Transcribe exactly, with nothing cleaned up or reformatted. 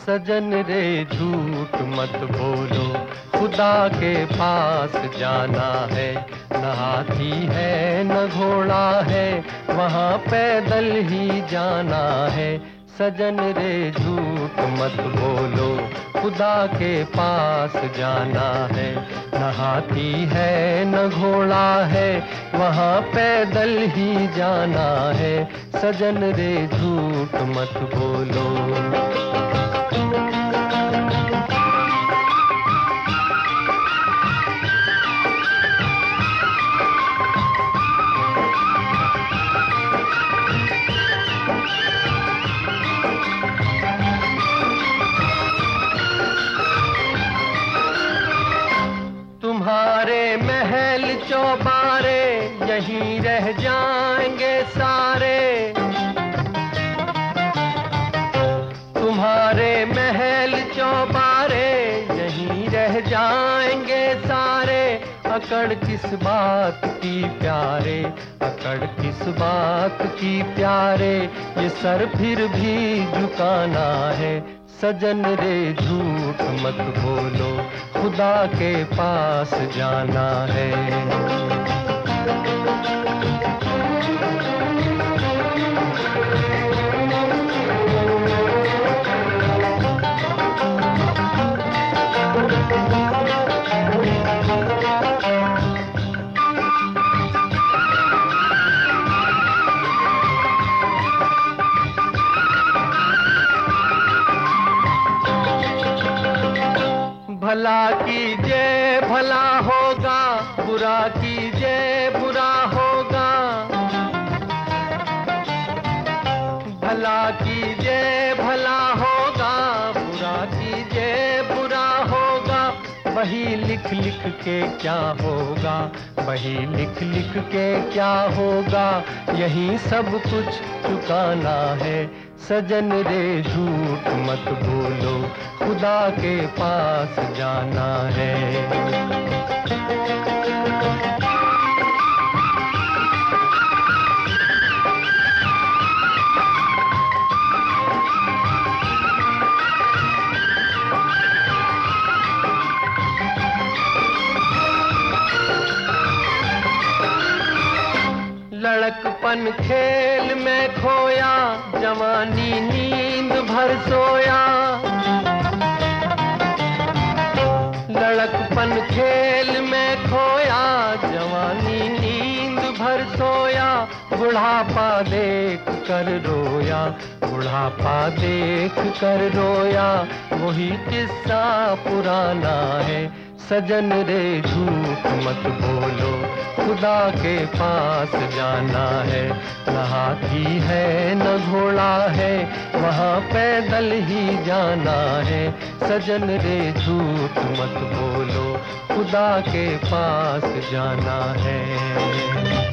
सजन रे झूठ मत बोलो, खुदा के पास जाना है। न हाथी है न घोड़ा है, वहाँ पैदल ही जाना है। सजन रे झूठ मत बोलो, खुदा के पास जाना है। न हाथी है न घोड़ा है, वहाँ पैदल ही जाना है। सजन रे झूठ मत बोलो। तुम्हारे महल चौबारे यहीं रह जाएंगे सारे। तुम्हारे महल चौबारे यहीं रह जाएंगे सारे। अकड़ किस बात की प्यारे, अकड़ किस बात की प्यारे, ये सर फिर भी झुकाना है। सजन रे झूठ मत बोलो, खुदा के पास जाना है। भला कीजिए भला होगा, बुरा कीजिए बुरा होगा। भला कीजिए भला होगा, बुरा कीजिए बुरा होगा। वही लिख लिख के क्या होगा, वही लिख लिख के क्या होगा, यही सब कुछ चुकाना है। सजन रे झूठ मत बोलो, खुदा के पास जाना है। लड़कपन खेल में खोया, जवानी नींद भर सोया। लड़कपन खेल में खोया, जवानी नींद भर सोया। बुढ़ापा देख कर रोया, बुढ़ापा देख कर रोया। वही किस्सा पुराना है। सजन रे झूठ मत बोलो, खुदा के पास जाना है। न हाथी है न घोड़ा है, वहाँ पैदल ही जाना है। सजन रे झूठ मत बोलो, खुदा के पास जाना है।